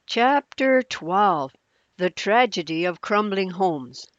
Chapter 12. The Tragedy of Crumbling Homes.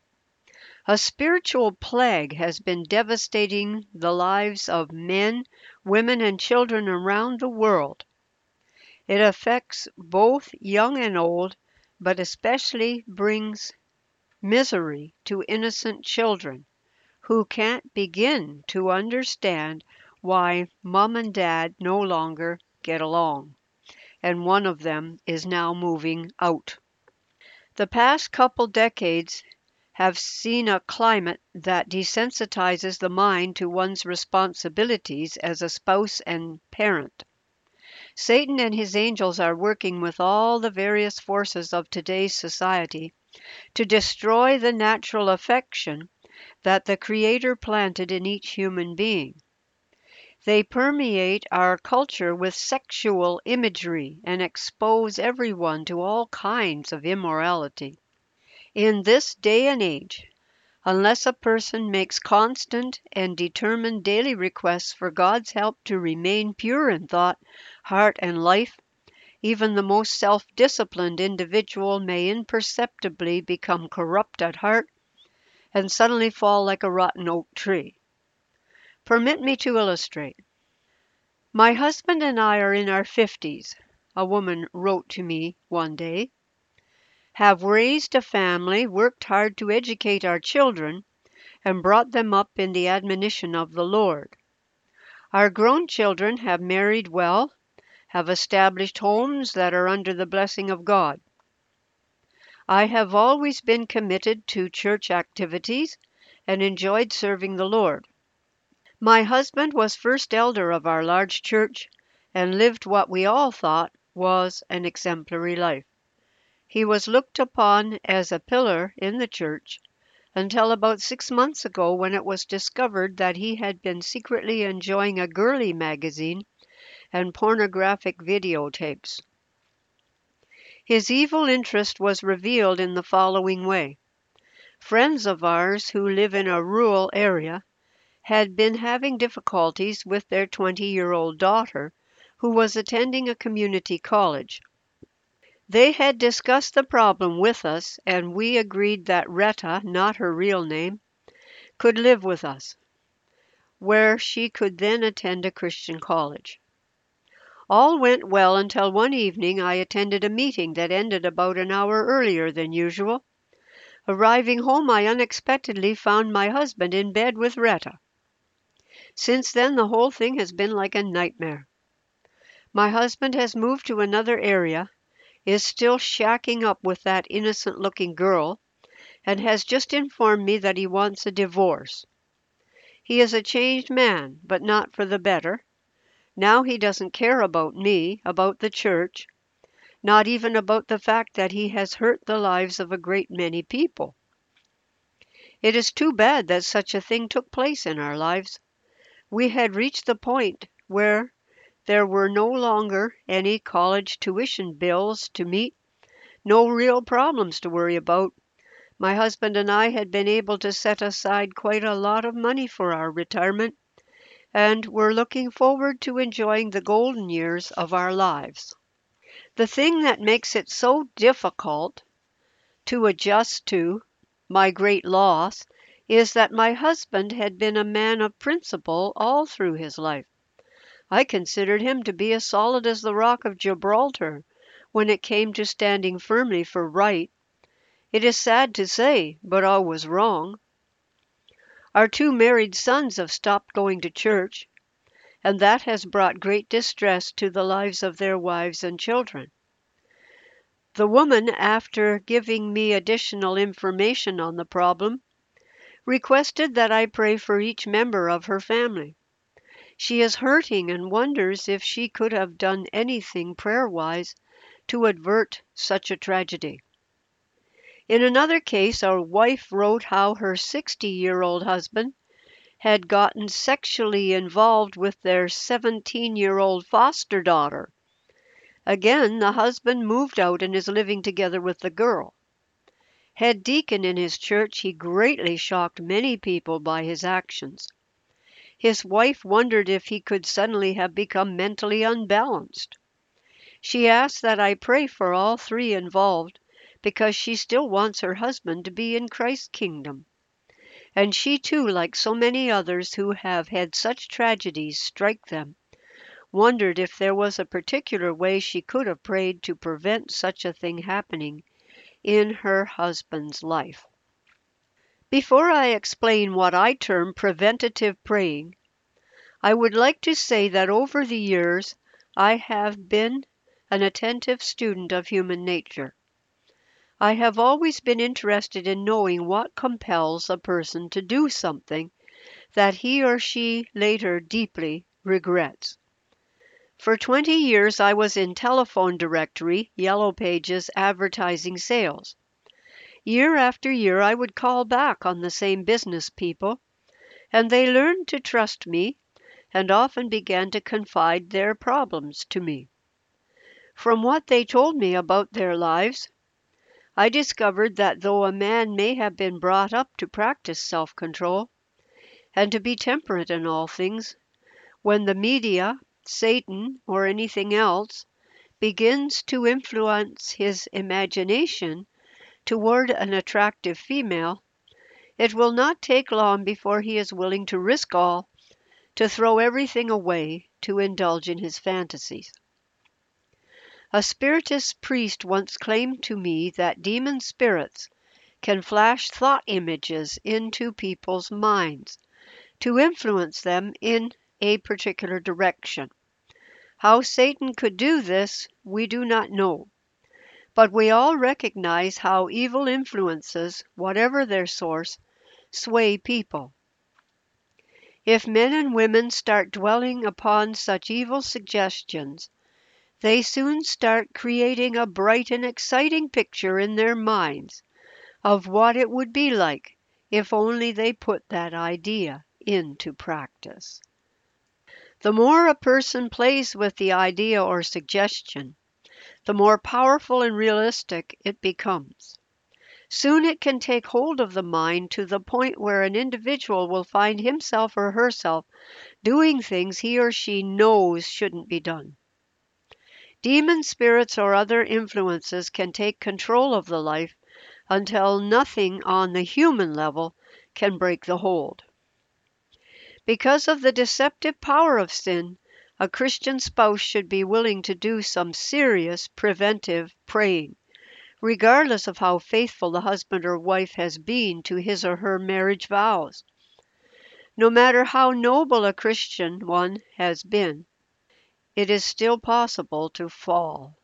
A spiritual plague has been devastating the lives of men, women, and children around the world. It affects both young and old, but especially brings misery to innocent children who can't begin to understand why mom and dad no longer get along, and one of them is now moving out. The past couple decades have seen a climate that desensitizes the mind to one's responsibilities as a spouse and parent. Satan and his angels are working with all the various forces of today's society to destroy the natural affection that the Creator planted in each human being. They permeate our culture with sexual imagery and expose everyone to all kinds of immorality. In this day and age, unless a person makes constant and determined daily requests for God's help to remain pure in thought, heart, and life, even the most self-disciplined individual may imperceptibly become corrupt at heart and suddenly fall like a rotten oak tree. Permit me to illustrate. My husband and I are in our 50s, a woman wrote to me one day, have raised a family, worked hard to educate our children, and brought them up in the admonition of the Lord. Our grown children have married well, have established homes that are under the blessing of God. I have always been committed to church activities and enjoyed serving the Lord. My husband was first elder of our large church and lived what we all thought was an exemplary life. He was looked upon as a pillar in the church until about 6 months ago, when it was discovered that he had been secretly enjoying a girly magazine and pornographic videotapes. His evil interest was revealed in the following way. Friends of ours who live in a rural area had been having difficulties with their 20-year-old daughter, who was attending a community college. They had discussed the problem with us, and we agreed that Retta, not her real name, could live with us, where she could then attend a Christian college. All went well until one evening I attended a meeting that ended about an hour earlier than usual. Arriving home, I unexpectedly found my husband in bed with Retta. Since then, the whole thing has been like a nightmare. My husband has moved to another area, is still shacking up with that innocent-looking girl, and has just informed me that he wants a divorce. He is a changed man, but not for the better. Now he doesn't care about me, about the church, not even about the fact that he has hurt the lives of a great many people. It is too bad that such a thing took place in our lives. We had reached the point where there were no longer any college tuition bills to meet, no real problems to worry about. My husband and I had been able to set aside quite a lot of money for our retirement, and were looking forward to enjoying the golden years of our lives. The thing that makes it so difficult to adjust to, my great loss, is that my husband had been a man of principle all through his life. I considered him to be as solid as the rock of Gibraltar when it came to standing firmly for right. It is sad to say, but I was wrong. Our two married sons have stopped going to church, and that has brought great distress to the lives of their wives and children. The woman, after giving me additional information on the problem, requested that I pray for each member of her family. She is hurting and wonders if she could have done anything prayer-wise to avert such a tragedy. In another case, a wife wrote how her 60-year-old husband had gotten sexually involved with their 17-year-old foster daughter. Again, the husband moved out and is living together with the girl. Head deacon in his church, he greatly shocked many people by his actions. His wife wondered if he could suddenly have become mentally unbalanced. She asks that I pray for all three involved because she still wants her husband to be in Christ's kingdom. And she too, like so many others who have had such tragedies strike them, wondered if there was a particular way she could have prayed to prevent such a thing happening in her husband's life. Before I explain what I term preventative praying, I would like to say that over the years I have been an attentive student of human nature. I have always been interested in knowing what compels a person to do something that he or she later deeply regrets. For 20 years I was in telephone directory, Yellow Pages, advertising sales. Year after year I would call back on the same business people, and they learned to trust me and often began to confide their problems to me. From what they told me about their lives, I discovered that though a man may have been brought up to practice self-control and to be temperate in all things, when the media, Satan, or anything else begins to influence his imagination toward an attractive female, it will not take long before he is willing to risk all, to throw everything away, to indulge in his fantasies. A Spiritist priest once claimed to me that demon spirits can flash thought images into people's minds to influence them in a particular direction. How Satan could do this, we do not know, but we all recognize how evil influences, whatever their source, sway people. If men and women start dwelling upon such evil suggestions, they soon start creating a bright and exciting picture in their minds of what it would be like if only they put that idea into practice. The more a person plays with the idea or suggestion, the more powerful and realistic it becomes. Soon it can take hold of the mind to the point where an individual will find himself or herself doing things he or she knows shouldn't be done. Demon spirits or other influences can take control of the life until nothing on the human level can break the hold. Because of the deceptive power of sin, a Christian spouse should be willing to do some serious preventive praying, regardless of how faithful the husband or wife has been to his or her marriage vows. No matter how noble a Christian one has been, it is still possible to fall.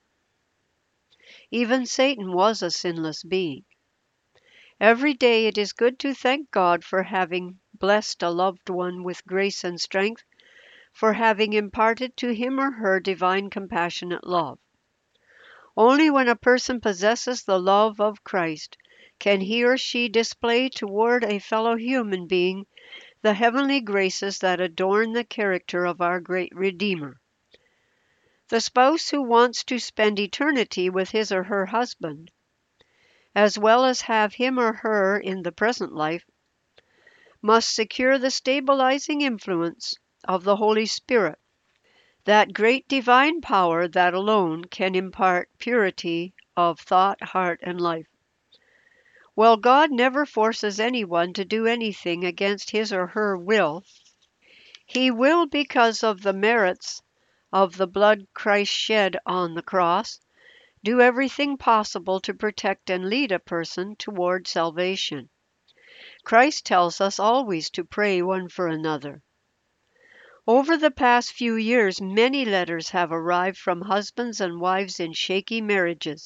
Even Satan was a sinless being. Every day it is good to thank God for having blessed a loved one with grace and strength, for having imparted to him or her divine compassionate love. Only when a person possesses the love of Christ can he or she display toward a fellow human being the heavenly graces that adorn the character of our great Redeemer. The spouse who wants to spend eternity with his or her husband, as well as have him or her in the present life, must secure the stabilizing influence of the Holy Spirit, that great divine power that alone can impart purity of thought, heart, and life. While God never forces anyone to do anything against his or her will, he will, because of the merits of the blood Christ shed on the cross, do everything possible to protect and lead a person toward salvation. Christ tells us always to pray one for another. Over the past few years, many letters have arrived from husbands and wives in shaky marriages.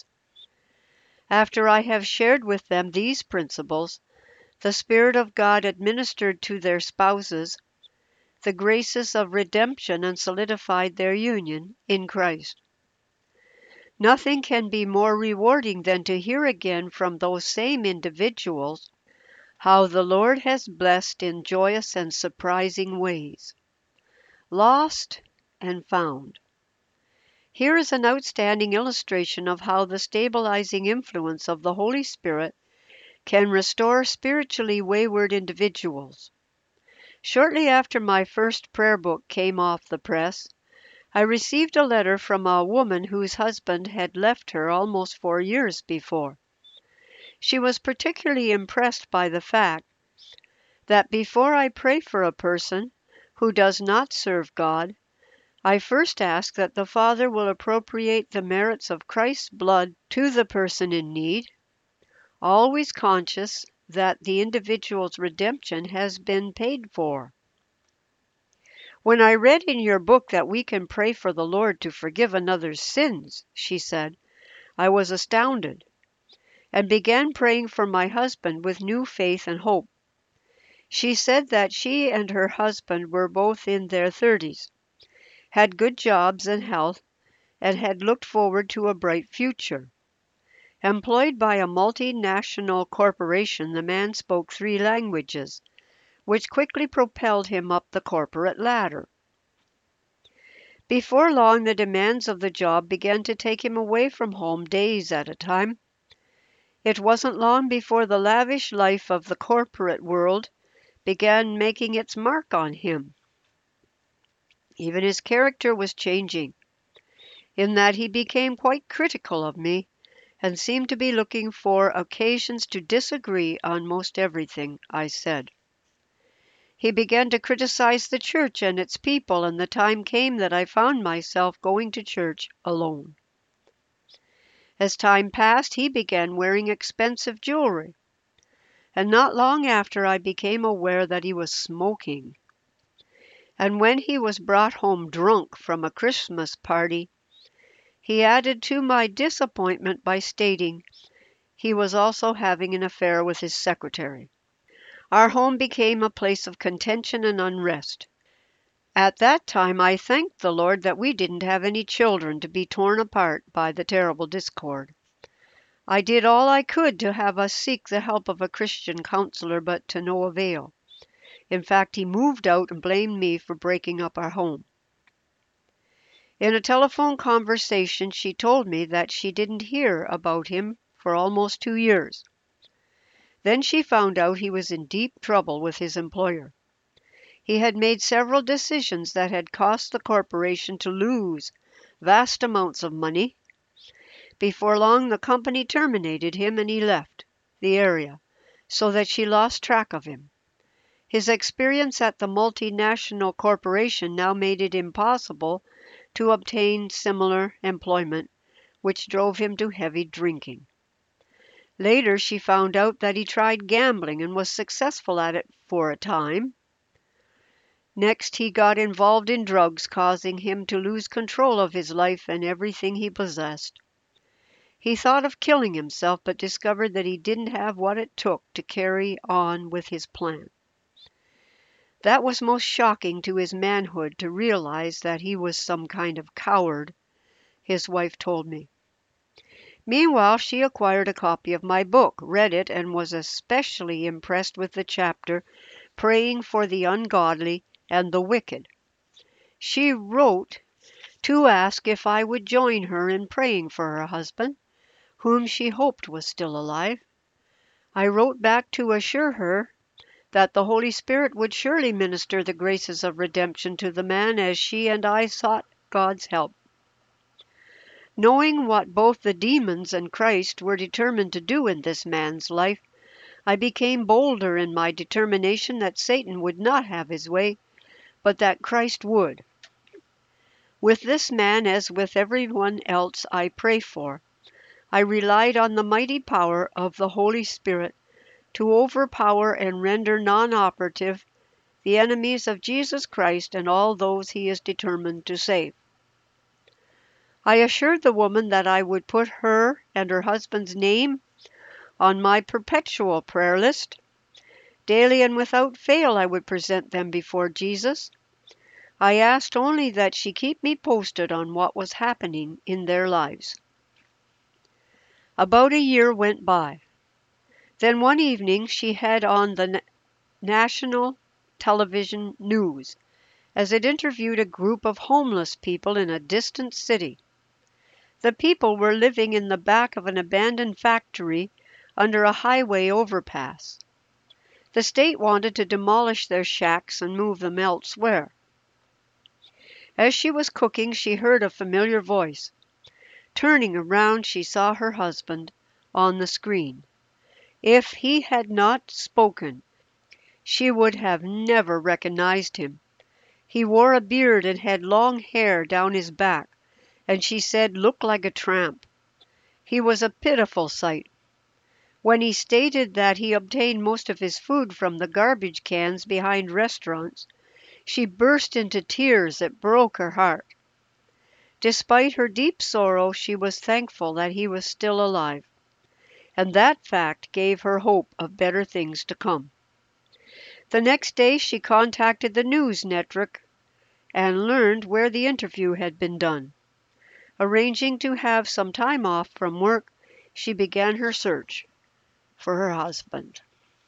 After I have shared with them these principles, the Spirit of God administered to their spouses the graces of redemption and solidified their union in Christ. Nothing can be more rewarding than to hear again from those same individuals how the Lord has blessed in joyous and surprising ways. Lost and found. Here is an outstanding illustration of how the stabilizing influence of the Holy Spirit can restore spiritually wayward individuals. Shortly after my first prayer book came off the press, I received a letter from a woman whose husband had left her almost 4 years before. She was particularly impressed by the fact that before I pray for a person who does not serve God, I first ask that the Father will appropriate the merits of Christ's blood to the person in need, always conscious that the individual's redemption has been paid for. "When I read in your book that we can pray for the Lord to forgive another's sins," she said, "I was astounded, and began praying for my husband with new faith and hope." She said that she and her husband were both in their 30s, had good jobs and health, and had looked forward to a bright future. Employed by a multinational corporation, the man spoke 3 languages, which quickly propelled him up the corporate ladder. Before long, the demands of the job began to take him away from home days at a time. It wasn't long before the lavish life of the corporate world began making its mark on him. Even his character was changing, in that he became quite critical of me and seemed to be looking for occasions to disagree on most everything I said. He began to criticize the church and its people, and the time came that I found myself going to church alone. As time passed, he began wearing expensive jewelry, and not long after I became aware that he was smoking. And when he was brought home drunk from a Christmas party, he added to my disappointment by stating he was also having an affair with his secretary. Our home became a place of contention and unrest. At that time I thanked the Lord that we didn't have any children to be torn apart by the terrible discord. I did all I could to have us seek the help of a Christian counselor, but to no avail. In fact, he moved out and blamed me for breaking up our home. In a telephone conversation, she told me that she didn't hear about him for almost 2 years. Then she found out he was in deep trouble with his employer. He had made several decisions that had cost the corporation to lose vast amounts of money. Before long, the company terminated him and he left the area, so that she lost track of him. His experience at the multinational corporation now made it impossible to obtain similar employment, which drove him to heavy drinking. Later, she found out that he tried gambling and was successful at it for a time. Next, he got involved in drugs, causing him to lose control of his life and everything he possessed. He thought of killing himself, but discovered that he didn't have what it took to carry on with his plan. That was most shocking to his manhood, to realize that he was some kind of coward, his wife told me. Meanwhile, she acquired a copy of my book, read it, and was especially impressed with the chapter Praying for the Ungodly and the Wicked. She wrote to ask if I would join her in praying for her husband, whom she hoped was still alive. I wrote back to assure her that the Holy Spirit would surely minister the graces of redemption to the man as she and I sought God's help. Knowing what both the demons and Christ were determined to do in this man's life, I became bolder in my determination that Satan would not have his way, but that Christ would. With this man, as with everyone else I pray for, I relied on the mighty power of the Holy Spirit to overpower and render non-operative the enemies of Jesus Christ and all those he is determined to save. I assured the woman that I would put her and her husband's name on my perpetual prayer list. Daily and without fail I would present them before Jesus. I asked only that she keep me posted on what was happening in their lives. About a year went by. Then one evening she had on the national television news as it interviewed a group of homeless people in a distant city. The people were living in the back of an abandoned factory under a highway overpass. The state wanted to demolish their shacks and move them elsewhere. As she was cooking, she heard a familiar voice. Turning around, she saw her husband on the screen. If he had not spoken, she would have never recognized him. He wore a beard and had long hair down his back, and she said looked like a tramp. He was a pitiful sight. When he stated that he obtained most of his food from the garbage cans behind restaurants, she burst into tears that broke her heart. Despite her deep sorrow, she was thankful that he was still alive, and that fact gave her hope of better things to come. The next day she contacted the news network and learned where the interview had been done. Arranging to have some time off from work, she began her search for her husband.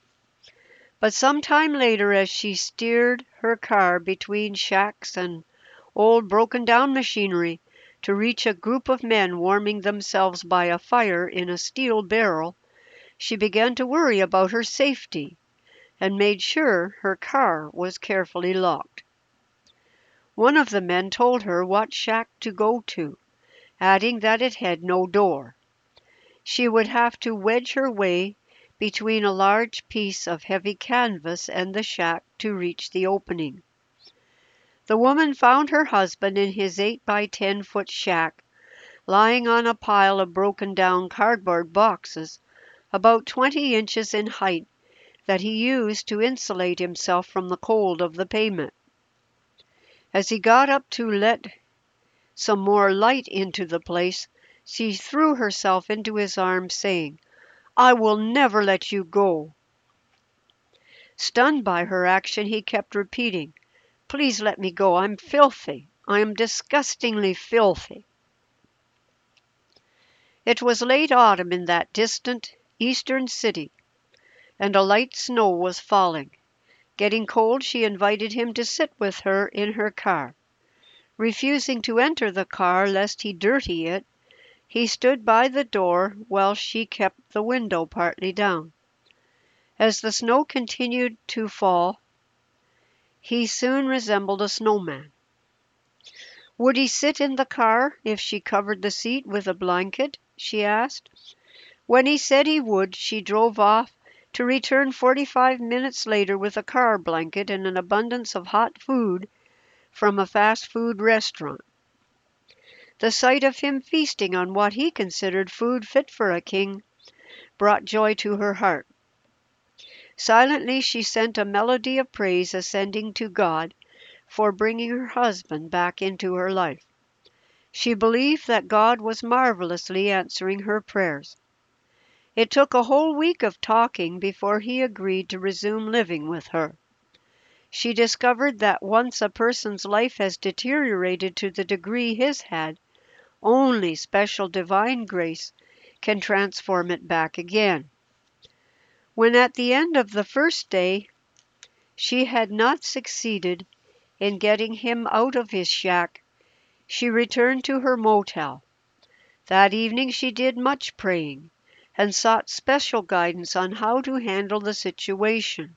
But some time later, as she steered her car between shacks and old broken-down machinery to reach a group of men warming themselves by a fire in a steel barrel, she began to worry about her safety and made sure her car was carefully locked. One of the men told her what shack to go to, adding that it had no door. She would have to wedge her way between a large piece of heavy canvas and the shack to reach the opening. The woman found her husband in his 8 by 10 foot shack, lying on a pile of broken-down cardboard boxes about 20 inches in height that he used to insulate himself from the cold of the pavement. As he got up to let some more light into the place, she threw herself into his arms, saying, "I will never let you go." Stunned by her action, he kept repeating, "Please let me go. I'm filthy. I am disgustingly filthy." It was late autumn in that distant eastern city, and a light snow was falling. Getting cold, she invited him to sit with her in her car. Refusing to enter the car lest he dirty it, he stood by the door while she kept the window partly down. As the snow continued to fall, he soon resembled a snowman. Would he sit in the car if she covered the seat with a blanket? She asked. When he said he would, she drove off to return 45 minutes later with a car blanket and an abundance of hot food from a fast food restaurant. The sight of him feasting on what he considered food fit for a king brought joy to her heart. Silently she sent a melody of praise ascending to God for bringing her husband back into her life. She believed that God was marvelously answering her prayers. It took a whole week of talking before he agreed to resume living with her. She discovered that once a person's life has deteriorated to the degree his had, only special divine grace can transform it back again. When at the end of the first day she had not succeeded in getting him out of his shack, she returned to her motel. That evening she did much praying and sought special guidance on how to handle the situation.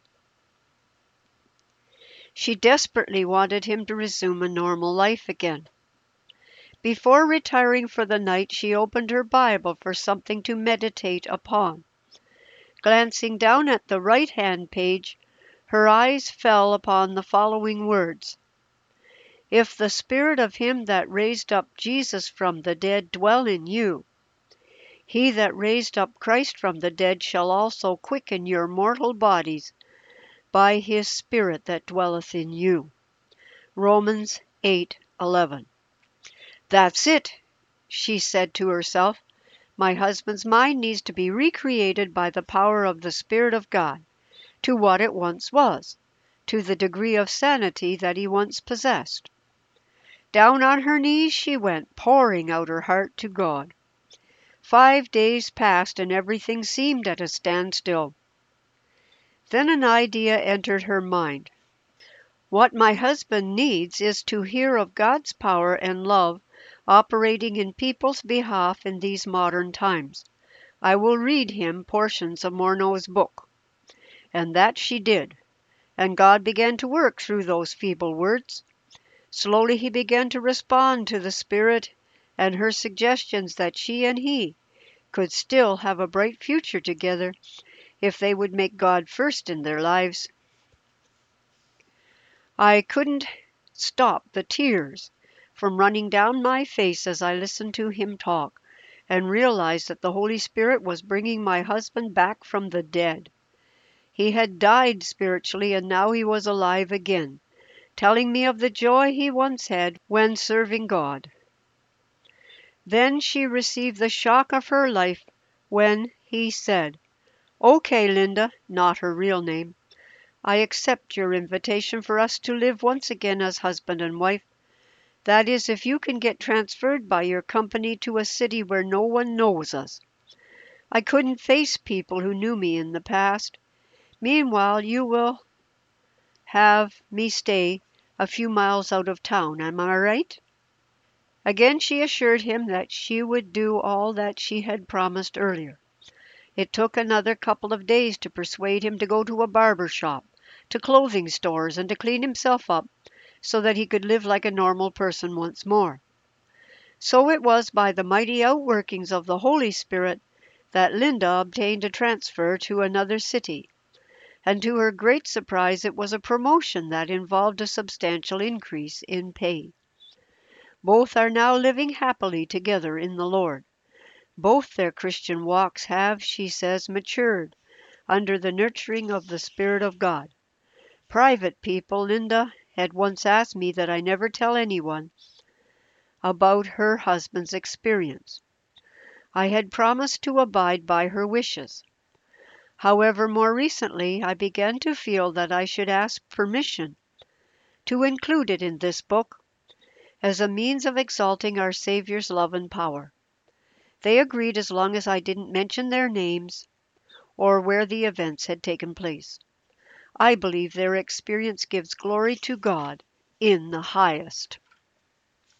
She desperately wanted him to resume a normal life again. Before retiring for the night, she opened her Bible for something to meditate upon. Glancing down at the right-hand page, her eyes fell upon the following words: "If the Spirit of him that raised up Jesus from the dead dwell in you, he that raised up Christ from the dead shall also quicken your mortal bodies by his Spirit that dwelleth in you." Romans 8:11. "That's it," she said to herself. "My husband's mind needs to be recreated by the power of the Spirit of God to what it once was, to the degree of sanity that he once possessed." Down on her knees she went, pouring out her heart to God. 5 days passed and everything seemed at a standstill. Then an idea entered her mind. What my husband needs is to hear of God's power and love operating in people's behalf in these modern times. I will read him portions of Morneau's book. And that she did, and God began to work through those feeble words. Slowly he began to respond to the Spirit and her suggestions that she and he could still have a bright future together if they would make God first in their lives. I couldn't stop the tears from running down my face as I listened to him talk and realized that the Holy Spirit was bringing my husband back from the dead. He had died spiritually and now he was alive again, telling me of the joy he once had when serving God. Then she received the shock of her life when he said, "Okay, Linda," not her real name, "I accept your invitation for us to live once again as husband and wife. That is, if you can get transferred by your company to a city where no one knows us. I couldn't face people who knew me in the past. Meanwhile, you will have me stay a few miles out of town. Am I right?" Again she assured him that she would do all that she had promised earlier. It took another couple of days to persuade him to go to a barber shop, to clothing stores, and to clean himself up so that he could live like a normal person once more. So it was by the mighty outworkings of the Holy Spirit that Linda obtained a transfer to another city, and to her great surprise it was a promotion that involved a substantial increase in pay. Both are now living happily together in the Lord. Both their Christian walks have, she says, matured under the nurturing of the Spirit of God. Private people, Linda had once asked me that I never tell anyone about her husband's experience. I had promised to abide by her wishes. However, more recently I began to feel that I should ask permission to include it in this book as a means of exalting our Savior's love and power. They agreed as long as I didn't mention their names or where the events had taken place. I believe their experience gives glory to God in the highest.